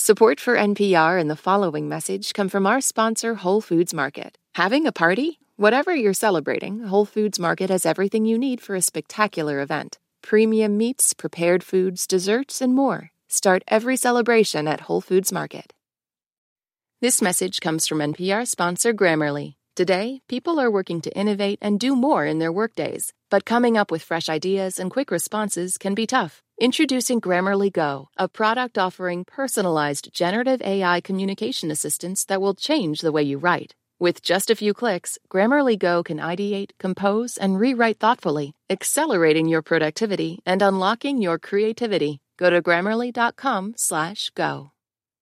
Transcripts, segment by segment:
Support for NPR and the following message come from our sponsor, Whole Foods Market. Having a party? Whatever you're celebrating, Whole Foods Market has everything you need for a spectacular event. Premium meats, prepared foods, desserts, and more. Start every celebration at Whole Foods Market. This message comes from NPR sponsor Grammarly. Today, people are working to innovate and do more in their workdays, but coming up with fresh ideas and quick responses can be tough. Introducing Grammarly Go, a product offering personalized generative AI communication assistance that will change the way you write. With just a few clicks, Grammarly Go can ideate, compose, and rewrite thoughtfully, accelerating your productivity and unlocking your creativity. Go to Grammarly.com/go.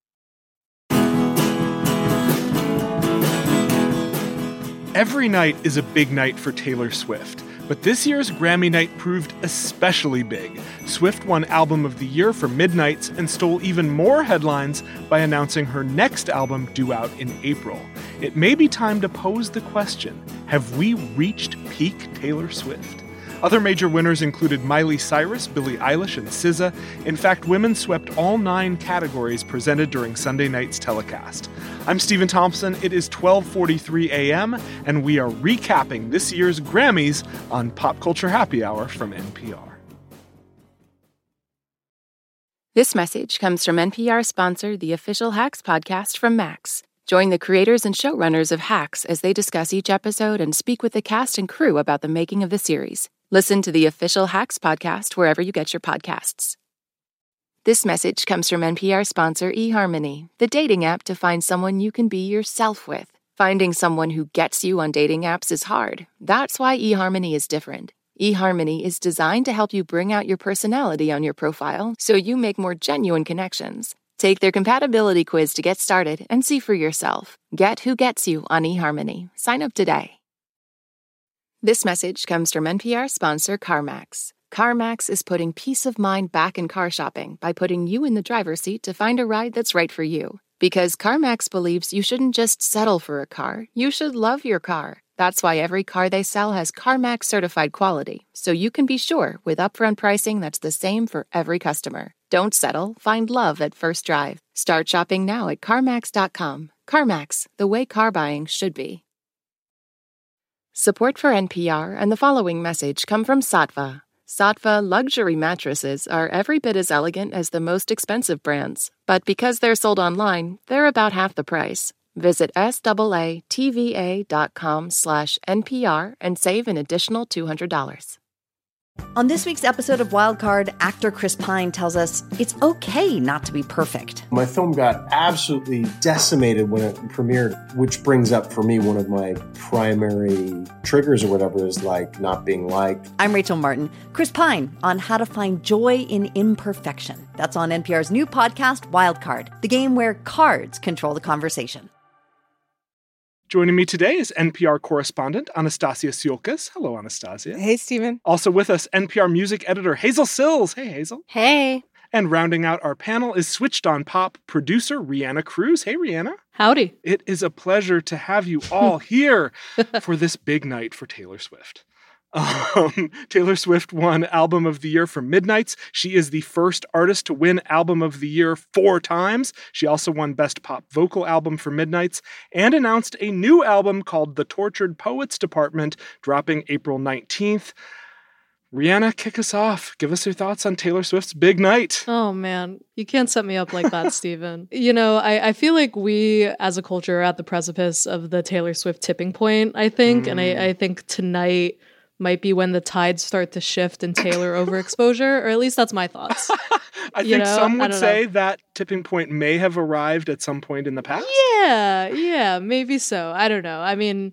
Every night is a big night for Taylor Swift, but this year's Grammy night proved especially big. Swift won Album of the Year for Midnights and stole even more headlines by announcing her next album due out in April. It may be time to pose the question, have we reached peak Taylor Swift? Other major winners included Miley Cyrus, Billie Eilish, and SZA. In fact, women swept all 9 categories presented during Sunday night's telecast. I'm Stephen Thompson. It is 12:43 a.m., and we are recapping this year's Grammys on Pop Culture Happy Hour from NPR. This message comes from NPR sponsor, the official Hacks podcast from Max. Join the creators and showrunners of Hacks as they discuss each episode and speak with the cast and crew about the making of the series. Listen to the official Hacks podcast wherever you get your podcasts. This message comes from NPR sponsor eHarmony, the dating app to find someone you can be yourself with. Finding someone who gets you on dating apps is hard. That's why eHarmony is different. eHarmony is designed to help you bring out your personality on your profile so you make more genuine connections. Take their compatibility quiz to get started and see for yourself. Get who gets you on eHarmony. Sign up today. This message comes from NPR sponsor CarMax. CarMax is putting peace of mind back in car shopping by putting you in the driver's seat to find a ride that's right for you. Because CarMax believes you shouldn't just settle for a car, you should love your car. That's why every car they sell has CarMax certified quality, so you can be sure with upfront pricing that's the same for every customer. Don't settle, find love at first drive. Start shopping now at CarMax.com. CarMax, the way car buying should be. Support for NPR and the following message come from Saatva. Saatva luxury mattresses are every bit as elegant as the most expensive brands, but because they're sold online, they're about half the price. Visit SAATVA.com/NPR and save an additional $200. On this week's episode of Wildcard, actor Chris Pine tells us it's okay not to be perfect. My film got absolutely decimated when it premiered, which brings up for me one of my primary triggers or whatever is like not being liked. I'm Rachel Martin. Chris Pine on how to find joy in imperfection. That's on NPR's new podcast, Wildcard, the game where cards control the conversation. Joining me today is NPR correspondent Anastasia Tsiolkas. Hello, Anastasia. Hey, Stephen. Also with us, NPR music editor Hazel Sills. Hey, Hazel. Hey. And rounding out our panel is Switched on Pop producer Rihanna Cruz. Hey, Rihanna. Howdy. It is a pleasure to have you all here for this big night for Taylor Swift. Taylor Swift won Album of the Year for Midnights. She is the first artist to win Album of the Year 4 times. She also won Best Pop Vocal Album for Midnights and announced a new album called The Tortured Poets Department, dropping April 19th. Rihanna, kick us off. Give us your thoughts on Taylor Swift's big night. Oh, man. You can't set me up like that, Stephen. You know, I feel like we, as a culture, are at the precipice of the Taylor Swift tipping point, I think. And I think tonight might be when the tides start to shift in Taylor overexposure, or at least that's my thoughts. I think some would say that tipping point may have arrived at some point in the past. Yeah, maybe so. I don't know. I mean,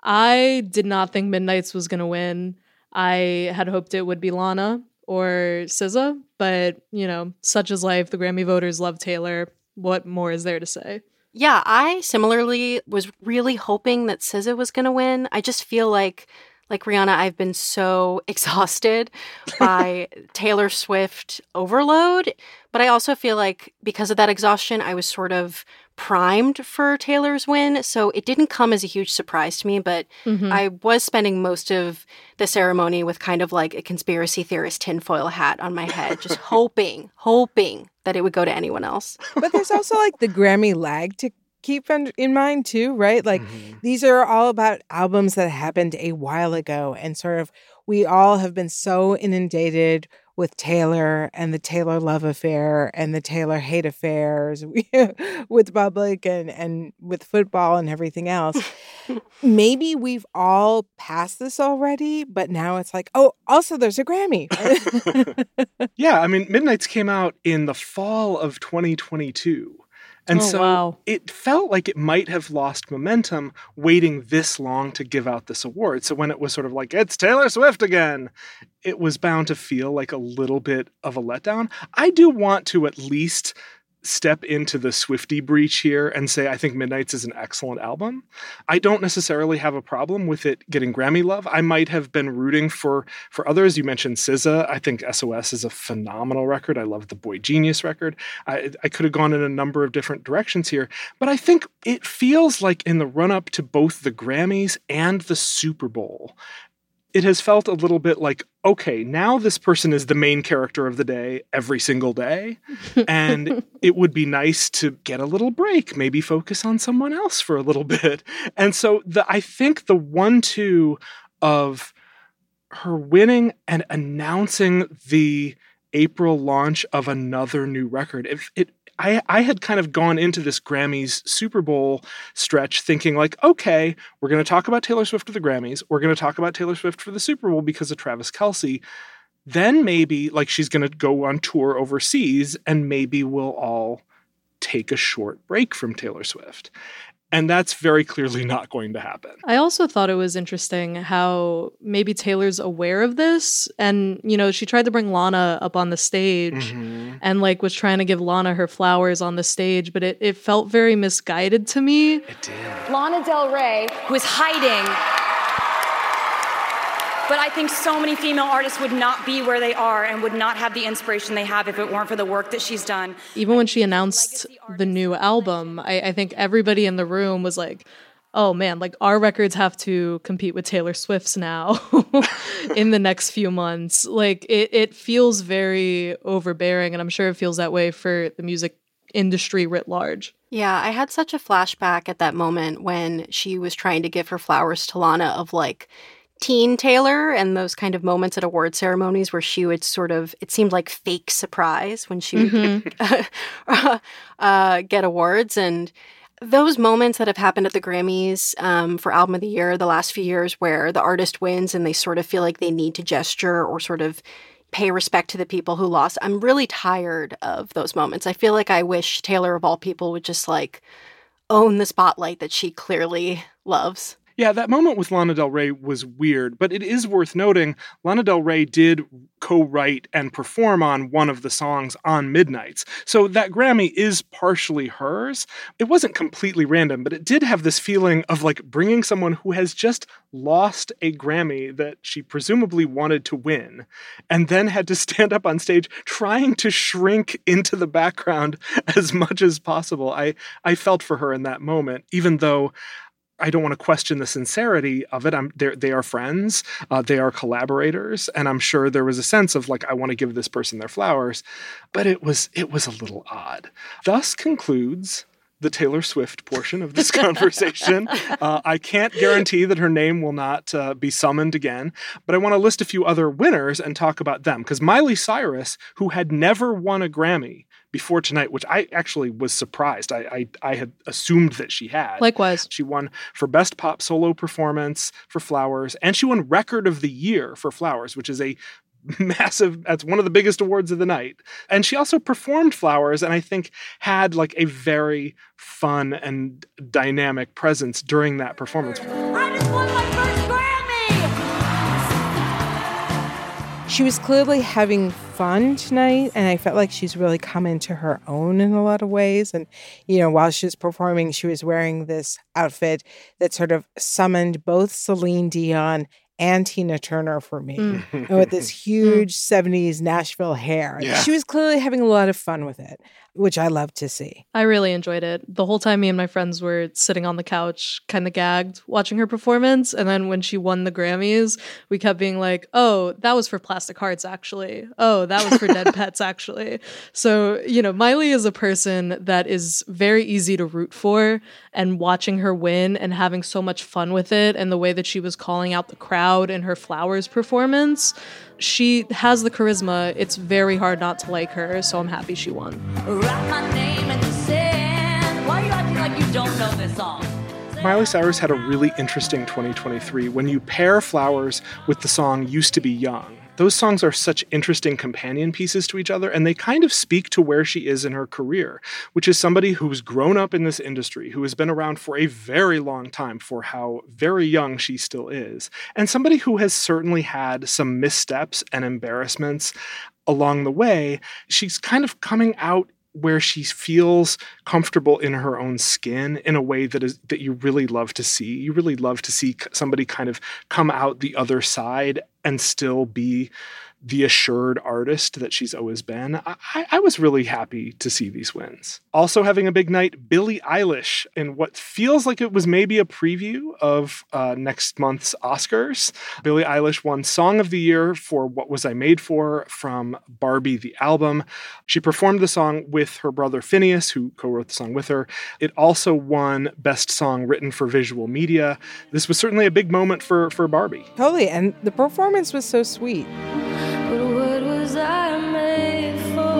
I did not think Midnights was going to win. I had hoped it would be Lana or SZA, but, you know, such is life. The Grammy voters love Taylor. What more is there to say? Yeah, I similarly was really hoping that SZA was going to win. I just feel like Rihanna, I've been so exhausted by Taylor Swift overload. But I also feel like because of that exhaustion, I was sort of primed for Taylor's win. So it didn't come as a huge surprise to me. But I was spending most of the ceremony with kind of like a conspiracy theorist tinfoil hat on my head, just hoping that it would go to anyone else. But there's also like the Grammy lag to keep in mind too, right? Like these are all about albums that happened a while ago, and sort of we all have been so inundated with Taylor and the Taylor love affair and the Taylor hate affairs with public and with football and everything else. Maybe we've all passed this already, but now it's like, oh, also there's a Grammy. Yeah, I mean, Midnights came out in the fall of 2022. And wow. It felt like it might have lost momentum waiting this long to give out this award. So when it was sort of like, it's Taylor Swift again, it was bound to feel like a little bit of a letdown. I do want to at least step into the Swiftie breach here and say I think Midnights is an excellent album. I don't necessarily have a problem with it getting Grammy love. I might have been rooting for others. You mentioned SZA. I think SOS is a phenomenal record. I love the Boy Genius record. I could have gone in a number of different directions here, but I think it feels like in the run-up to both the Grammys and the Super Bowl, it has felt a little bit like, okay, now this person is the main character of the day every single day. And it would be nice to get a little break, maybe focus on someone else for a little bit. And so I think the 1-2 of her winning and announcing the April launch of another new record, I had kind of gone into this Grammys Super Bowl stretch thinking like, okay, we're going to talk about Taylor Swift for the Grammys. We're going to talk about Taylor Swift for the Super Bowl because of Travis Kelce. Then maybe like she's going to go on tour overseas and maybe we'll all take a short break from Taylor Swift. And that's very clearly not going to happen. I also thought it was interesting how maybe Taylor's aware of this. And, you know, she tried to bring Lana up on the stage and like was trying to give Lana her flowers on the stage, but it felt very misguided to me. It did. Lana Del Rey, who is hiding. But I think so many female artists would not be where they are and would not have the inspiration they have if it weren't for the work that she's done. Even when she announced the new album, I think everybody in the room was like, oh man, like our records have to compete with Taylor Swift's now in the next few months. Like it feels very overbearing, and I'm sure it feels that way for the music industry writ large. Yeah, I had such a flashback at that moment when she was trying to give her flowers to Lana of like teen Taylor and those kind of moments at award ceremonies where she would sort of, it seemed like fake surprise when she would get awards. And those moments that have happened at the Grammys for Album of the Year the last few years where the artist wins and they sort of feel like they need to gesture or sort of pay respect to the people who lost. I'm really tired of those moments. I feel like I wish Taylor of all people would just like own the spotlight that she clearly loves. Yeah, that moment with Lana Del Rey was weird, but it is worth noting Lana Del Rey did co-write and perform on one of the songs on Midnights. So that Grammy is partially hers. It wasn't completely random, but it did have this feeling of like bringing someone who has just lost a Grammy that she presumably wanted to win and then had to stand up on stage trying to shrink into the background as much as possible. I felt for her in that moment, even though I don't want to question the sincerity of it. They are friends, they are collaborators, and I'm sure there was a sense of like, I want to give this person their flowers, but it was a little odd. Thus concludes the Taylor Swift portion of this conversation. I can't guarantee that her name will not be summoned again, but I want to list a few other winners and talk about them, because Miley Cyrus, who had never won a Grammy before tonight, which I actually was surprised. I had assumed that she had. Likewise. She won for Best Pop Solo Performance for Flowers, and she won Record of the Year for Flowers, which is a massive, that's one of the biggest awards of the night. And she also performed Flowers, and I think had like a very fun and dynamic presence during that performance. I just won my first Grammy! She was clearly having fun tonight, and I felt like she's really come into her own in a lot of ways. And, you know, while she was performing, she was wearing this outfit that sort of summoned both Celine Dion and Tina Turner for me. And with this huge 70s Nashville hair. Yeah. She was clearly having a lot of fun with it, which I love to see. I really enjoyed it. The whole time me and my friends were sitting on the couch, kind of gagged, watching her performance. And then when she won the Grammys, we kept being like, oh, that was for Plastic Hearts, actually. Oh, that was for Dead Pets, actually. So, Miley is a person that is very easy to root for, and watching her win and having so much fun with it, and the way that she was calling out the crowd in her Flowers performance, she has the charisma. It's very hard not to like her, so I'm happy she won. Write my name in the sand. Why are you acting like you don't know this song? Miley Cyrus had a really interesting 2023 when you pair Flowers with the song Used to Be Young. Those songs are such interesting companion pieces to each other, and they kind of speak to where she is in her career, which is somebody who's grown up in this industry, who has been around for a very long time for how very young she still is, and somebody who has certainly had some missteps and embarrassments along the way. She's kind of coming out where she feels comfortable in her own skin in a way that you really love to see. You really love to see somebody kind of come out the other side and still be the assured artist that she's always been. I was really happy to see these wins. Also having a big night, Billie Eilish, in what feels like it was maybe a preview of next month's Oscars. Billie Eilish won Song of the Year for What Was I Made For from Barbie the album. She performed the song with her brother Phineas, who co-wrote the song with her. It also won Best Song Written for Visual Media. This was certainly a big moment for Barbie. Totally, and the performance was so sweet. What was I made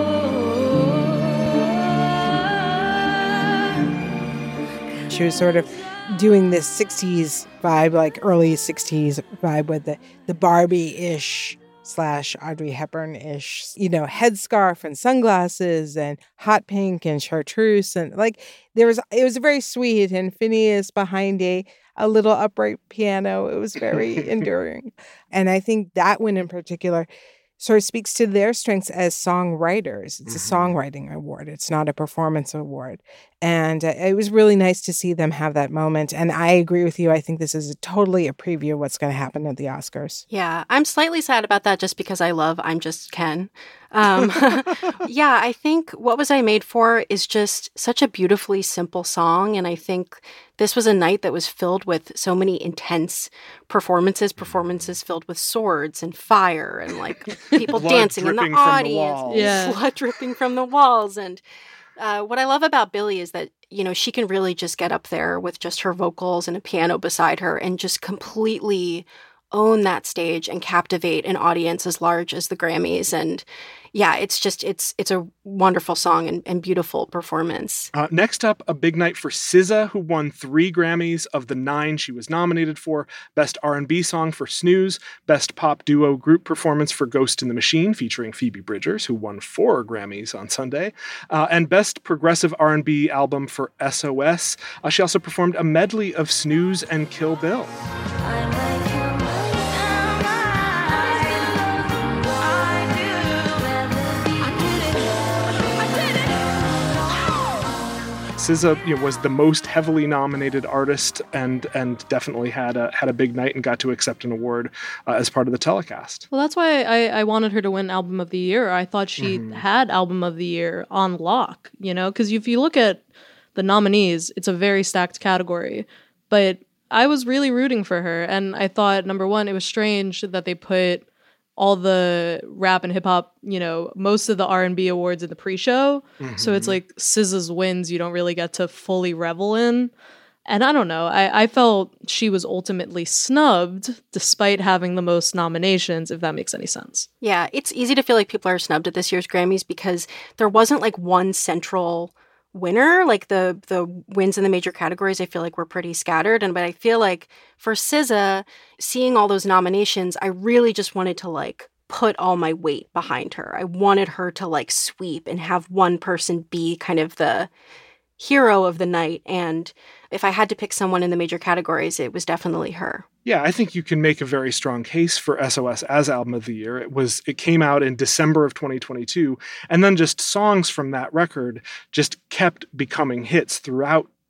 for? She was sort of doing this 60s vibe, like early 60s vibe with the Barbie-ish / Audrey Hepburn-ish, headscarf and sunglasses and hot pink and chartreuse. And it was very sweet. And Phineas behind a little upright piano. It was very enduring. And I think that one in particular sort of speaks to their strengths as songwriters. It's a songwriting award. It's not a performance award. And it was really nice to see them have that moment. And I agree with you. I think this is totally a preview of what's going to happen at the Oscars. Yeah, I'm slightly sad about that just because I love I'm Just Ken. Yeah, I think What Was I Made For is just such a beautifully simple song. And I think this was a night that was filled with so many intense performances filled with swords and fire and people dancing in the audience, blood dripping from the walls. And what I love about Billie is that, she can really just get up there with just her vocals and a piano beside her and just completely own that stage and captivate an audience as large as the Grammys. And yeah, it's a wonderful song and beautiful performance. Next up, a big night for SZA, who won 3 Grammys of the 9 she was nominated for. Best R&B song for Snooze, Best Pop Duo Group Performance for Ghost in the Machine, featuring Phoebe Bridgers, who won 4 Grammys on Sunday, and Best Progressive R&B Album for SOS. She also performed a medley of Snooze and Kill Bill. SZA was the most heavily nominated artist and definitely had a big night and got to accept an award as part of the telecast. Well, that's why I wanted her to win Album of the Year. I thought she had Album of the Year on lock, because if you look at the nominees, it's a very stacked category. But I was really rooting for her, and I thought, number one, it was strange that they put all the rap and hip hop, most of the R&B awards in the pre-show. So it's like SZA's wins you don't really get to fully revel in. And I don't know, I felt she was ultimately snubbed despite having the most nominations, if that makes any sense. Yeah, it's easy to feel like people are snubbed at this year's Grammys because there wasn't one central winner. The wins in the major categories, I feel like were pretty scattered. But I feel like for SZA, seeing all those nominations, I really just wanted to put all my weight behind her. I wanted her to sweep and have one person be kind of the hero of the night. And if I had to pick someone in the major categories, it was definitely her. Yeah, I think you can make a very strong case for SOS as Album of the Year. It came out in December of 2022, and then just songs from that record just kept becoming hits throughout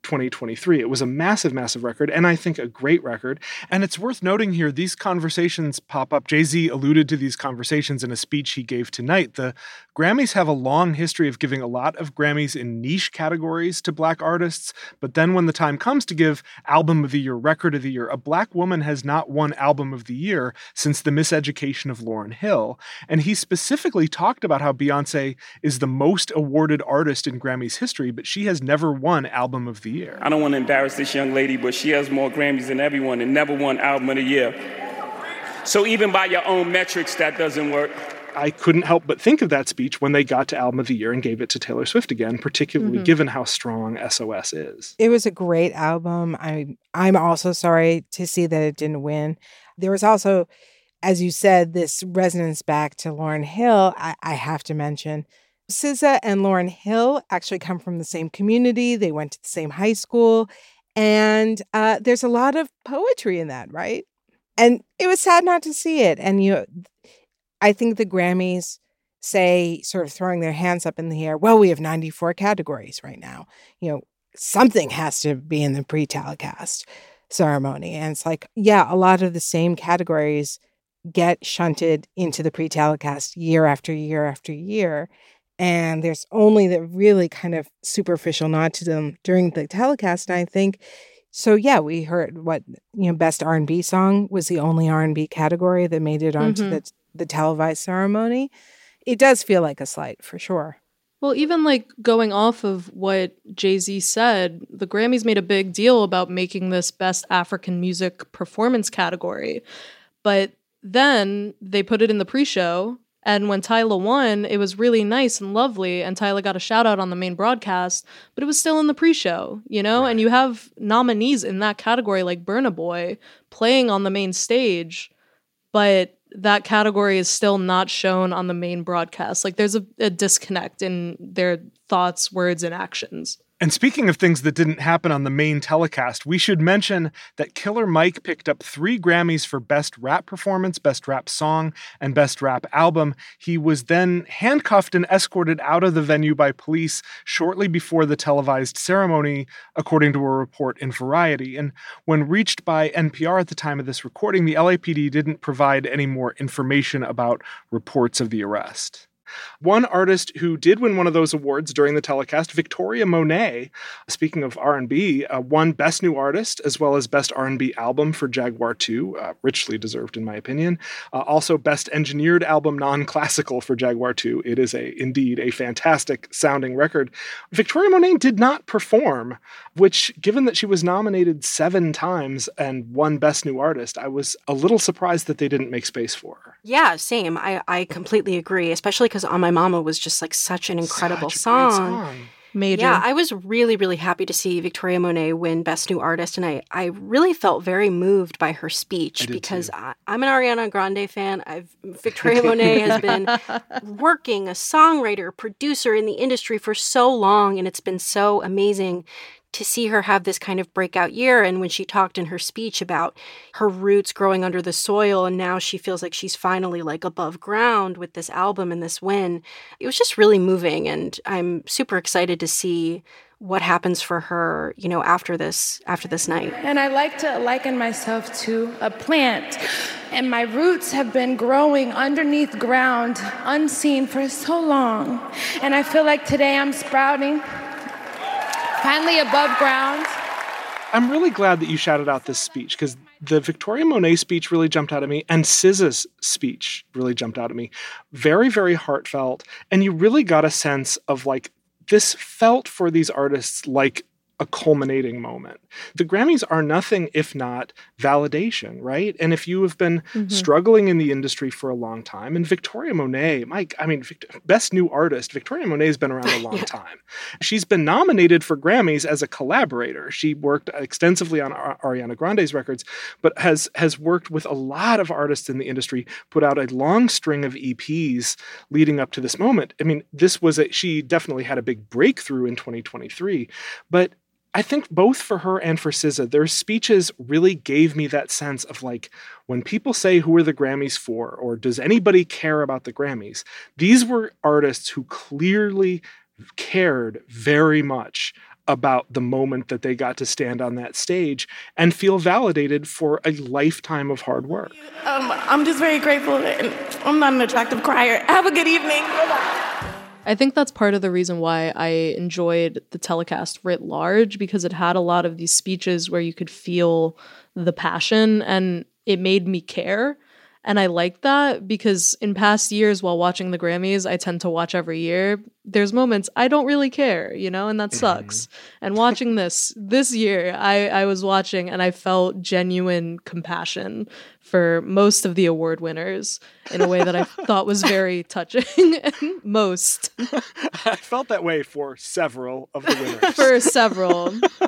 2023. It was a massive, massive record, and I think a great record. And it's worth noting here, these conversations pop up. Jay-Z alluded to these conversations in a speech he gave tonight. The Grammys have a long history of giving a lot of Grammys in niche categories to Black artists, but then when the time comes to give Album of the Year, Record of the Year, a Black woman has not won Album of the Year since The Miseducation of Lauryn Hill. And he specifically talked about how Beyonce is the most awarded artist in Grammys history, but she has never won Album of the Year. I don't want to embarrass this young lady, but she has more Grammys than everyone and never won Album of the Year. So even by your own metrics, that doesn't work. I couldn't help but think of that speech when they got to Album of the Year and gave it to Taylor Swift again, particularly given how strong SOS is. It was a great album. I'm also sorry to see that it didn't win. There was also, as you said, this resonance back to Lauryn Hill. I have to mention SZA and Lauryn Hill actually come from the same community. They went to the same high school. And there's a lot of poetry in that, right? And it was sad not to see it. And I think the Grammys say, sort of throwing their hands up in the air, well, we have 94 categories right now. Something has to be in the pre-telecast ceremony. And it's like, yeah, a lot of the same categories get shunted into the pre-telecast year after year after year. And there's only the really kind of superficial nod to them during the telecast. And I think, so yeah, we heard Best R&B Song was the only R&B category that made it onto the televised ceremony. It does feel like a slight, for sure. Well, even like going off of what Jay-Z said, the Grammys made a big deal about making this Best African Music Performance category. But then they put it in the pre-show. And when Tyla won, it was really nice and lovely, and Tyla got a shout out on the main broadcast, but it was still in the pre-show, Right. And you have nominees in that category like Burna Boy playing on the main stage, but that category is still not shown on the main broadcast. Like there's a disconnect in their thoughts, words, and actions. And speaking of things that didn't happen on the main telecast, we should mention that Killer Mike picked up 3 Grammys for Best Rap Performance, Best Rap Song, and Best Rap Album. He was then handcuffed and escorted out of the venue by police shortly before the televised ceremony, according to a report in Variety. And when reached by NPR at the time of this recording, the LAPD didn't provide any more information about reports of the arrest. One artist who did win one of those awards during the telecast, Victoria Monet, speaking of R&B, won Best New Artist as well as Best R&B Album for Jaguar 2, richly deserved in my opinion. Also Best Engineered Album Non-Classical for Jaguar 2. It is indeed a fantastic sounding record. Victoria Monet did not perform, which, given that she was nominated 7 times and won Best New Artist, I was a little surprised that they didn't make space for her. Yeah, same. I completely agree, especially because On My Mama was just like such an incredible song. Major. Yeah, I was really, really happy to see Victoria Monet win Best New Artist, and I really felt very moved by her speech because I'm an Ariana Grande fan. Victoria Monet has been working, a songwriter, producer in the industry for so long, and it's been so amazing to see her have this kind of breakout year. And when she talked in her speech about her roots growing under the soil, and now she feels like she's finally like above ground with this album and this win, it was just really moving. And I'm super excited to see what happens for her, after this night. And I like to liken myself to a plant, and my roots have been growing underneath ground, unseen for so long. And I feel like today I'm sprouting, finally above ground. I'm really glad that you shouted out this speech because the Victoria Monet speech really jumped out at me, and SZA's speech really jumped out at me. Very, very heartfelt. And you really got a sense of like, this felt for these artists like a culminating moment. The Grammys are nothing if not validation, right? And if you have been struggling in the industry for a long time, and Victoria Monet, Best New Artist, Victoria Monet has been around a long time. She's been nominated for Grammys as a collaborator. She worked extensively on Ariana Grande's records, but has worked with a lot of artists in the industry, put out a long string of EPs leading up to this moment. I mean, she definitely had a big breakthrough in 2023, but I think both for her and for SZA, their speeches really gave me that sense of like, when people say, who are the Grammys for, or does anybody care about the Grammys? These were artists who clearly cared very much about the moment that they got to stand on that stage and feel validated for a lifetime of hard work. I'm just very grateful, and I'm not an attractive crier. Have a good evening. I think that's part of the reason why I enjoyed the telecast writ large, because it had a lot of these speeches where you could feel the passion and it made me care. And I like that because in past years while watching the Grammys, I tend to watch every year. There's moments I don't really care, you know, and that sucks. And watching this year, I was watching and I felt genuine compassion for most of the award winners in a way that I thought was very touching. Most. I felt that way for several of the winners. For several.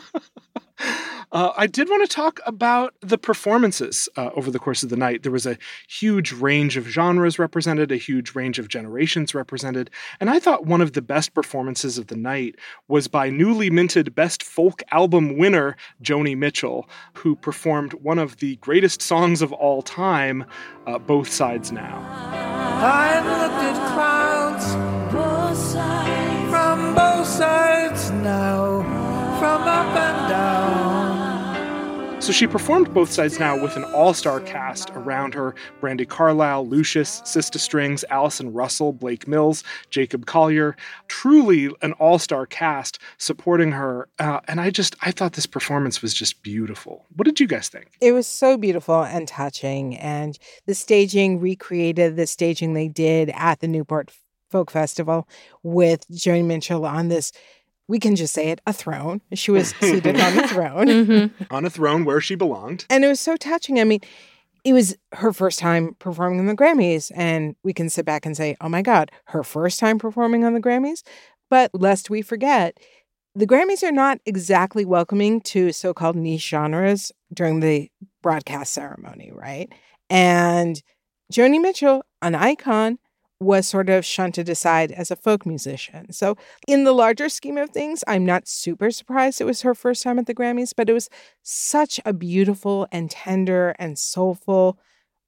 I did want to talk about the performances over the course of the night. There was a huge range of genres represented, a huge range of generations represented, and I thought one of the best performances of the night was by newly minted Best Folk Album winner Joni Mitchell, who performed one of the greatest songs of all time, Both Sides Now. I've looked at crowds, both sides, from both sides now, from up and down. So she performed Both Sides Now with an all-star cast around her: Brandi Carlile, Lucius, Sista Strings, Allison Russell, Blake Mills, Jacob Collier. Truly an all-star cast supporting her. And I thought this performance was just beautiful. What did you guys think? It was so beautiful and touching. And the staging recreated the staging they did at the Newport Folk Festival with Joni Mitchell on this, we can just say it, a throne. She was seated on a throne. Mm-hmm. On a throne where she belonged. And it was so touching. I mean, it was her first time performing on the Grammys. And we can sit back and say, oh my God, her first time performing on the Grammys. But lest we forget, the Grammys are not exactly welcoming to so-called niche genres during the broadcast ceremony, right? And Joni Mitchell, an icon, was sort of shunted aside as a folk musician. So in the larger scheme of things, I'm not super surprised it was her first time at the Grammys, but it was such a beautiful and tender and soulful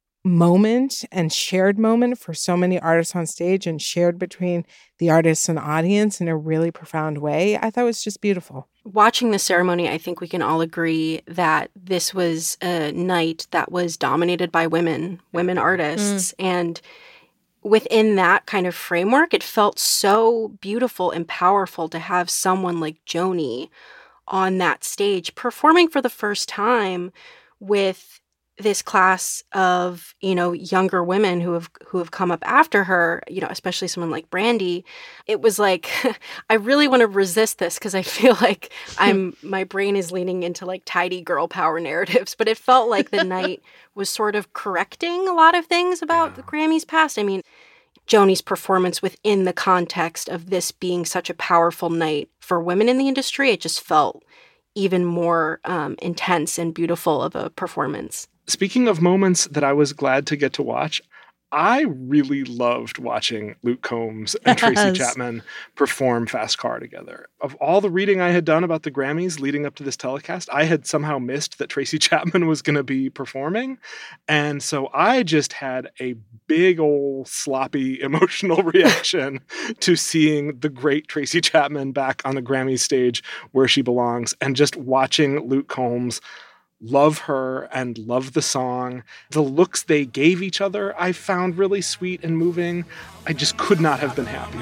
moment and shared moment for so many artists on stage and shared between the artists and audience in a really profound way. I thought it was just beautiful. Watching the ceremony, I think we can all agree that this was a night that was dominated by women artists. And within that kind of framework, it felt so beautiful and powerful to have someone like Joni on that stage performing for the first time with this class of, you know, younger women who have come up after her, you know, especially someone like Brandi. It was like, I really want to resist this because I feel like my brain is leaning into like tidy girl power narratives, but it felt like the night was sort of correcting a lot of things about the Grammys past. I mean, Joni's performance within the context of this being such a powerful night for women in the industry, it just felt even more intense and beautiful of a performance. Speaking of moments that I was glad to get to watch, I really loved watching Luke Combs and Tracy Chapman perform Fast Car together. Of all the reading I had done about the Grammys leading up to this telecast, I had somehow missed that Tracy Chapman was going to be performing. And so I just had a big old sloppy emotional reaction to seeing the great Tracy Chapman back on the Grammy stage where she belongs, and just watching Luke Combs love her and love the song. The looks they gave each other I found really sweet and moving. I just could not have been happier.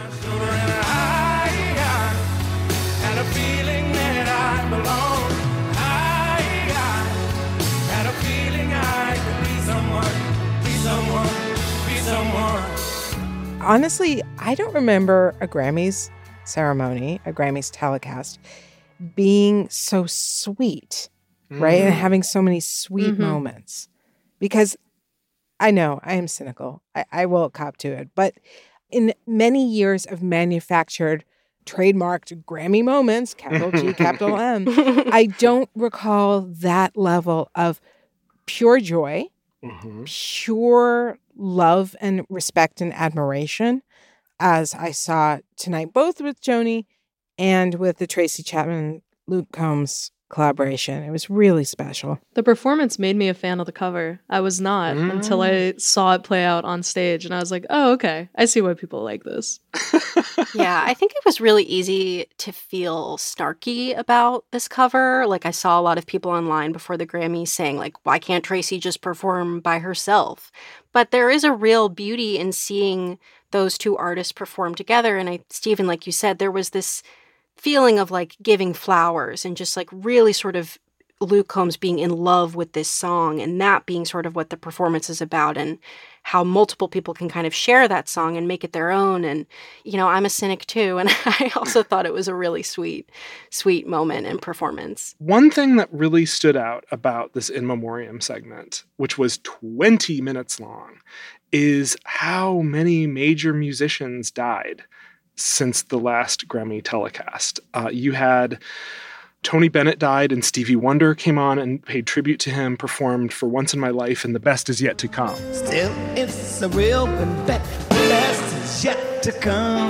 Honestly, I don't remember a Grammys ceremony, a Grammys telecast, being so sweet. Right? And having so many sweet moments. Because I know I am cynical. I will cop to it. But in many years of manufactured, trademarked Grammy moments, capital G, capital M, I don't recall that level of pure joy, pure love and respect and admiration as I saw tonight, both with Joni and with the Tracy Chapman, Luke Combs collaboration. It was really special. The performance made me a fan of the cover. I was not until I saw it play out on stage, and I was like, oh, okay. I see why people like this. Yeah, I think it was really easy to feel snarky about this cover. Like, I saw a lot of people online before the Grammys saying, like, why can't Tracy just perform by herself? But there is a real beauty in seeing those two artists perform together. And Stephen, like you said, there was this feeling of like giving flowers and just like really sort of Luke Combs being in love with this song, and that being sort of what the performance is about, and how multiple people can kind of share that song and make it their own. And, you know, I'm a cynic too, and I also thought it was a really sweet moment and performance. One thing that really stood out about this In Memoriam segment, which was 20 minutes long, is how many major musicians died since the last Grammy telecast. You had Tony Bennett died, and Stevie Wonder came on and paid tribute to him, performed For Once in My Life and The Best Is Yet to Come. Still, it's a real bet. The best is yet to come.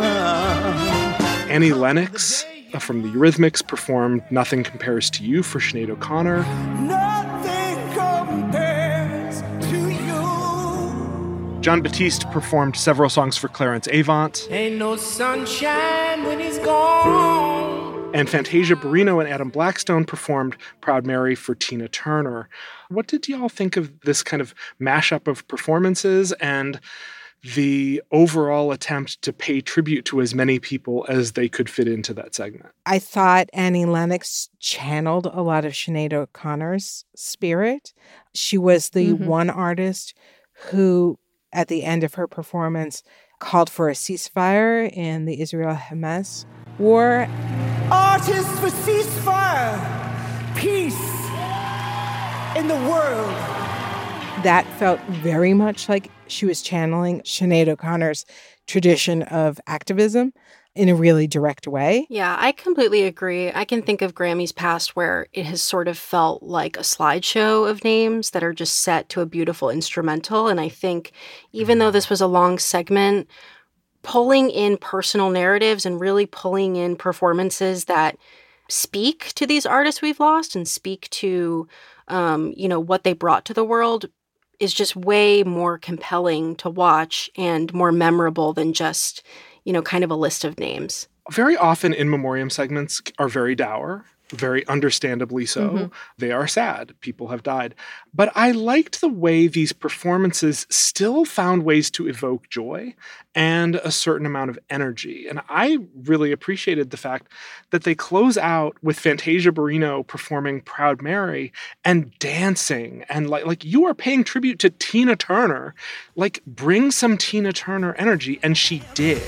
Annie Lennox from the Eurythmics performed Nothing Compares to You for Sinead O'Connor. Nothing compares to you. Jon Batiste performed several songs for Clarence Avant. Ain't no sunshine when he's gone. And Fantasia Barrino and Adam Blackstone performed Proud Mary for Tina Turner. What did y'all think of this kind of mashup of performances and the overall attempt to pay tribute to as many people as they could fit into that segment? I thought Annie Lennox channeled a lot of Sinead O'Connor's spirit. She was the one artist who, at the end of her performance, called for a ceasefire in the Israel-Hamas war. Artists for ceasefire, peace in the world. That felt very much like she was channeling Sinead O'Connor's tradition of activism in a really direct way. Yeah, I completely agree. I can think of Grammys past where it has sort of felt like a slideshow of names that are just set to a beautiful instrumental. And I think even though this was a long segment, pulling in personal narratives and really pulling in performances that speak to these artists we've lost and speak to, what they brought to the world is just way more compelling to watch and more memorable than just, kind of a list of names. Very often In Memoriam segments are very dour, very understandably so. They are sad. People have died. But I liked the way these performances still found ways to evoke joy and a certain amount of energy. And I really appreciated the fact that they close out with Fantasia Barrino performing Proud Mary and dancing. And like you are paying tribute to Tina Turner. Like, bring some Tina Turner energy. And she did.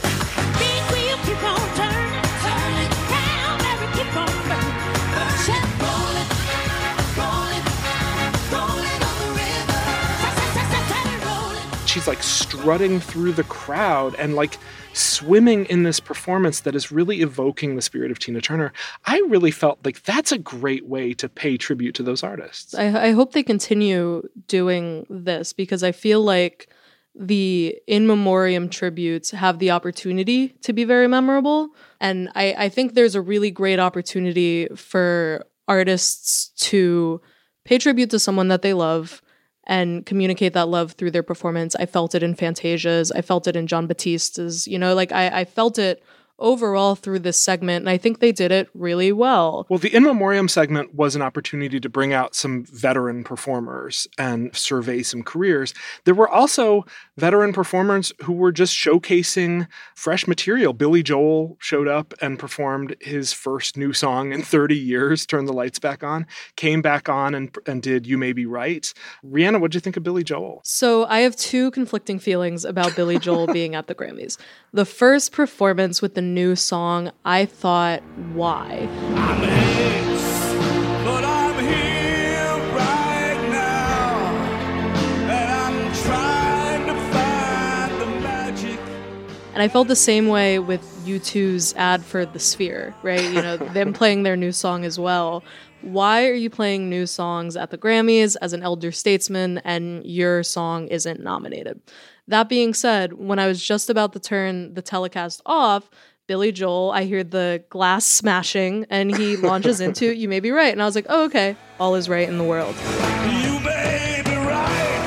She's like strutting through the crowd and like swimming in this performance that is really evoking the spirit of Tina Turner. I really felt like that's a great way to pay tribute to those artists. I hope they continue doing this because I feel like the In Memoriam tributes have the opportunity to be very memorable. And I think there's a really great opportunity for artists to pay tribute to someone that they love and communicate that love through their performance. I felt it in Fantasia's. I felt it in Jon Batiste's. I felt it overall through this segment, and I think they did it really well. Well, the In Memoriam segment was an opportunity to bring out some veteran performers and survey some careers. There were also veteran performers who were just showcasing fresh material. Billy Joel showed up and performed his first new song in 30 years, Turn the Lights Back On, came back on and did You May Be Right. Rhianna, what'd you think of Billy Joel? So I have two conflicting feelings about Billy Joel being at the Grammys. The first performance with the new song, I thought, why? I'm ace, but I'm here right now, and I'm trying to find the magic. And I felt the same way with U2's ad for The Sphere, right? Them playing their new song as well. Why are you playing new songs at the Grammys as an elder statesman and your song isn't nominated? That being said, when I was just about to turn the telecast off, Billy Joel. I hear the glass smashing, and he launches into "You May Be Right," and I was like, "Oh, okay, all is right in the world." You may be right,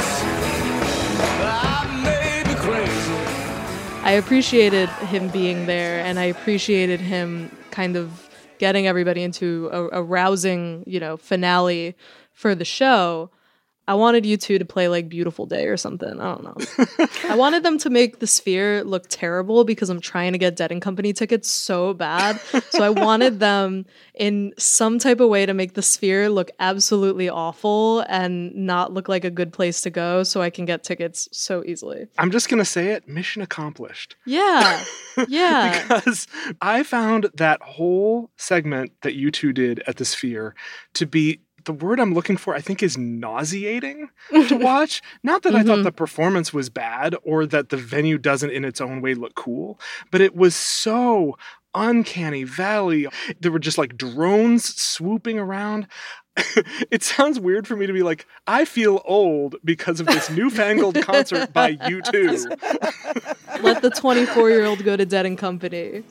I may be crazy. I appreciated him being there, and I appreciated him kind of getting everybody into a rousing, finale for the show. I wanted U2 to play like Beautiful Day or something. I don't know. I wanted them to make the Sphere look terrible because I'm trying to get Dead & Company tickets so bad. So I wanted them in some type of way to make the Sphere look absolutely awful and not look like a good place to go so I can get tickets so easily. I'm just going to say it, mission accomplished. Yeah. Yeah. Because I found that whole segment that U2 did at the Sphere to be, the word I'm looking for, I think, is nauseating to watch. Not that I thought the performance was bad or that the venue doesn't in its own way look cool, but it was so uncanny valley. There were just like drones swooping around. It sounds weird for me to be like, I feel old because of this newfangled concert by U2. Let the 24-year-old go to Dead & Company.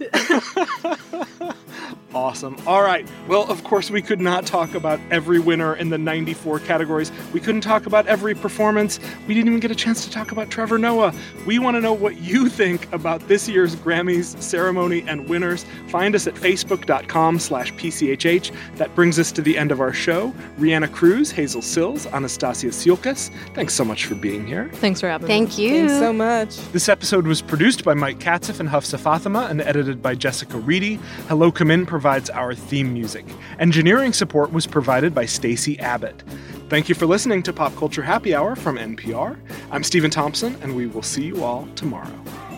Awesome. All right. Well, of course, we could not talk about every winner in the 94 categories. We couldn't talk about every performance. We didn't even get a chance to talk about Trevor Noah. We want to know what you think about this year's Grammys ceremony and winners. Find us at facebook.com/PCHH. That brings us to the end of our show. Rihanna Cruz, Hazel Sills, Anastasia Tsiolkas, thanks so much for being here. Thanks for having me. Thank you. Thanks so much. This episode was produced by Mike Katzif and Hafsa Fatima and edited by Jessica Reedy. Hello Come In provides our theme music. Engineering support was provided by Stacey Abbott. Thank you for listening to Pop Culture Happy Hour from NPR. I'm Stephen Thompson, and we will see you all tomorrow.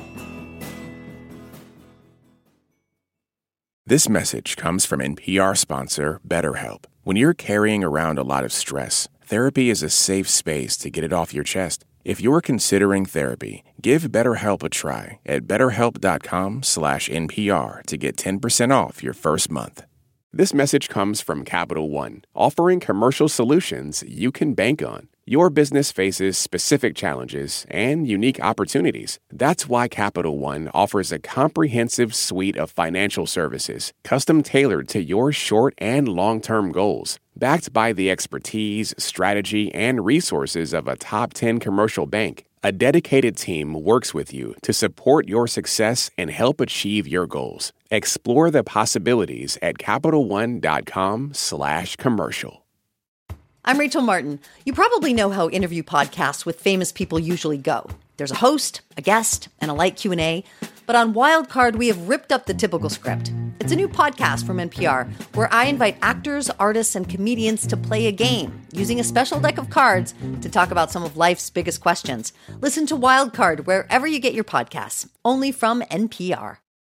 This message comes from NPR sponsor BetterHelp. When you're carrying around a lot of stress, therapy is a safe space to get it off your chest. If you're considering therapy, give BetterHelp a try at BetterHelp.com/NPR to get 10% off your first month. This message comes from Capital One, offering commercial solutions you can bank on. Your business faces specific challenges and unique opportunities. That's why Capital One offers a comprehensive suite of financial services, custom-tailored to your short and long-term goals. Backed by the expertise, strategy, and resources of a top 10 commercial bank, a dedicated team works with you to support your success and help achieve your goals. Explore the possibilities at CapitalOne.com/commercial. I'm Rachel Martin. You probably know how interview podcasts with famous people usually go. There's a host, a guest, and a light Q&A. But on Wildcard, we have ripped up the typical script. It's a new podcast from NPR where I invite actors, artists, and comedians to play a game using a special deck of cards to talk about some of life's biggest questions. Listen to Wildcard wherever you get your podcasts, only from NPR.